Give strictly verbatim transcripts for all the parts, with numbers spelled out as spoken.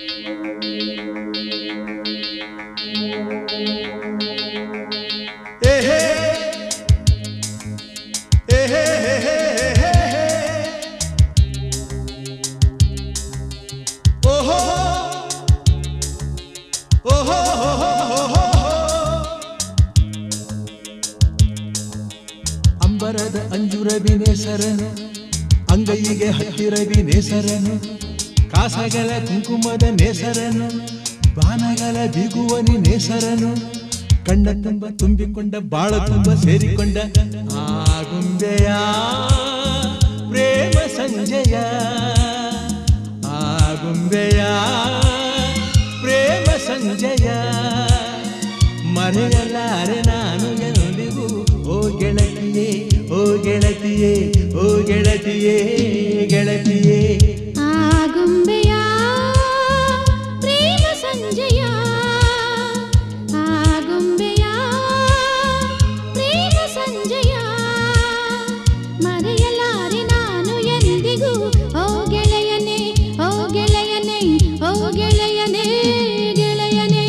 ಅಂಬರದ ಅಂಜುರವಿ ನೇಸರನು ಅಂಗೈಗೆ ಹತ್ತಿರವಿ ನೇಸರನು ಕಾಸಗಲ ಕುಂಕುಮದ ನೇಸರನು ಬಾನಗಲ ಬಿಗುವನಿ ನೇಸರನು ಕಣ್ಣ ತುಂಬ ತುಂಬಿಕೊಂಡ ಬಾಳ ತುಂಬ ಸೇರಿಕೊಂಡ ಆಗುಂಬೆಯ ಪ್ರೇಮ ಸಂಜಯ ಆಗುಂಬೆಯ ಪ್ರೇಮ ಸಂಜಯ ಮರೆಯಲಾರೆ ನಾನು ಎಂದಿಗೂ ಓ ಗೆಳತಿಯೇ ಓ ಗೆಳತಿಯೇ ಓ ಗೆಳತಿಯೇ ಗೆಳತಿಯೇ ಆಗುಂಬೆಯ ಪ್ರೇಮ ಸಂಜಯ ಆಗುಂಬೆಯ ಪ್ರೇಮ ಸಂಜಯ ಮರೆಯಲಾರೆ ನಾನು ಎಂದಿಗೂ ಓ ಗೆಳೆಯನೇ ಓ ಗೆಳೆಯನೇ ಓ ಗೆಳೆಯನೇ ಗೆಳೆಯನೇ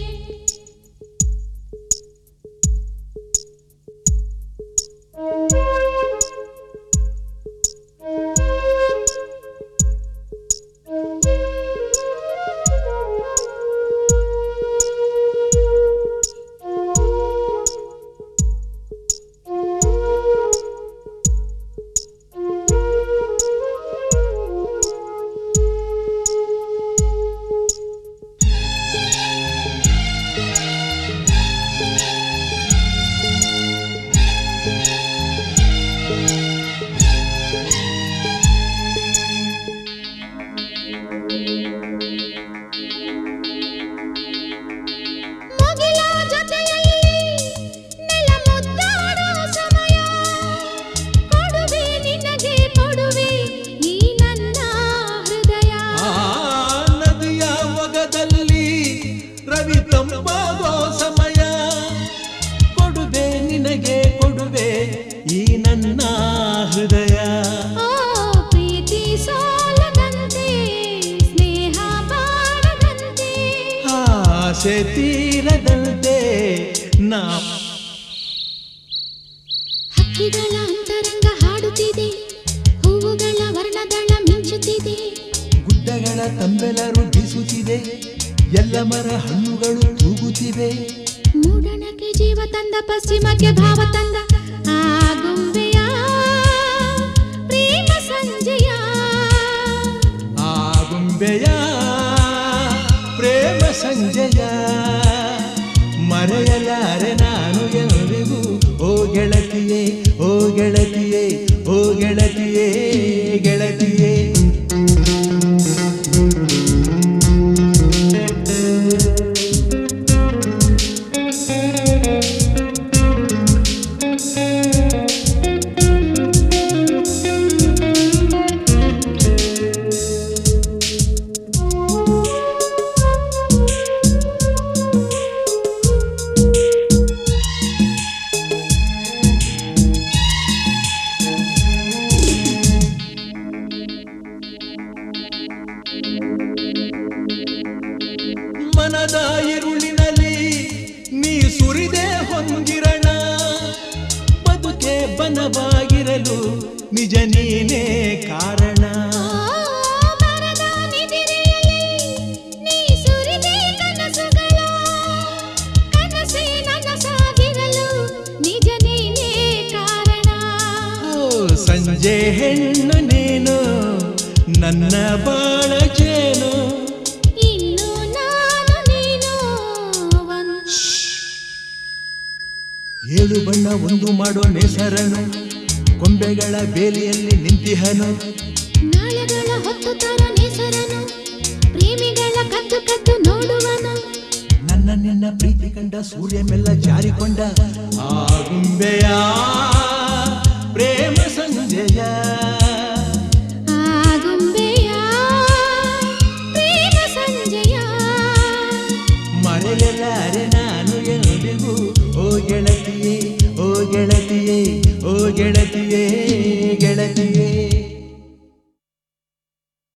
ತೀರದಂತೆ ನಾ ಹಕ್ಕಿಗಳ ಅಂತರಂಗ ಹಾಡುತ್ತಿದೆ ಹೂವುಗಳ ವರ್ಣದಳ ಮಿಂಚುತ್ತಿದೆ ಗುಡ್ಡಗಳ ತಂಬೆಲರು ಬೀಸುತ್ತಿದೆ ಎಲ್ಲ ಮರ ಹಣ್ಣುಗಳು ತೂಗುತ್ತಿವೆ ಮೂಡಣಕ್ಕೆ ಜೀವ ತಂದ ಪಶ್ಚಿಮಕ್ಕೆ ಭಾವ ತಂದ ಆಗುಂಬೆಯ ಪ್ರೇಮ ಸಂಜಯ ಆಗುಂಬೆಯ ಪ್ರೇಮ ಸಂಜಯ ಮರೆಯಲಾರೆ ನಾನು ಎಂದಿಗೂ ಓ ಗೆಳತಿಯೇ ಓ ಗೆಳತಿಯೇ ಓ ಗೆಳತಿಯೇ ಗೆಳತಿಯೇ ಮನದ ಇರುಳಿನಲ್ಲಿ ನೀ ಸುರಿದೆ ಹೊಂದಿರಣ ಬದುಕೆ ಬನವಾಗಿರಲು ನಿಜ ನೀನೇ ಕಾರಣ ಮರದ ನಿದಿರೆಯಲ್ಲಿ ನೀ ಸುರಿದೆ ಕನಸುಗಳ ಕನಸೇ ನನಸಾಗಿರಲು ನಿಜ ನೀನೇ ಕಾರಣ ಸಂಜೆ ಹೆಣ್ಣು ನೀನು ನನ್ನ ಬಾಳ ಜೇನು ಏಳು ಬಣ್ಣ ಒಂದು ಮಾಡೋ ನೇಸರನು ಕೊಂಬೆಗಳ ಬೇಲಿಯಲ್ಲಿ ನಿಂತಿಹನು ನಾಳೆಗಳ ಹೊತ್ತು ತರ ನೇಸರನು ಪ್ರೇಮಿಗಳ ಕದ್ದು ಕದ್ದು ನೋಡುವನು ನನ್ನ ನಿನ್ನ ಪ್ರೀತಿ ಕಂಡ ಸೂರ್ಯ ಮೆಲ್ಲ ಜಾರಿಕೊಂಡ ಆಗುಂಬೆಯ